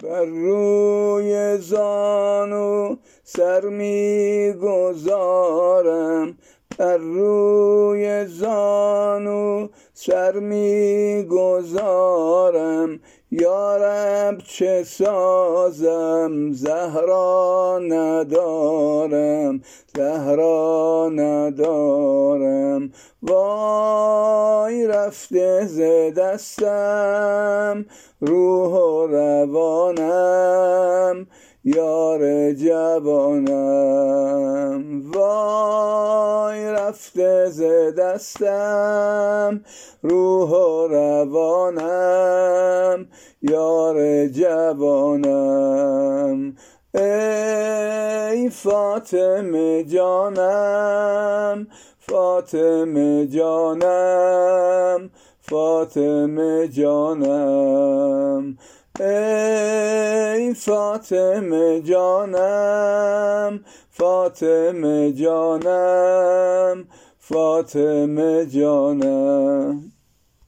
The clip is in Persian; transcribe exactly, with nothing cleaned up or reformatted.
بر روی زانو سر می گذارم، بر روی زانو سر می گذارم. یارب چه سازم زهرا ندارم، زهرا ندارم. وای رفته ز دستم روح و روانم، یار جوانم. وای رفته ز دستم روح و روانم، یار جوانم. ای فاطمه جانم، فاطمه جانم، فاطمه جانم. ای فاطمه جانم، فاطمه جانم، فاطمه جانم.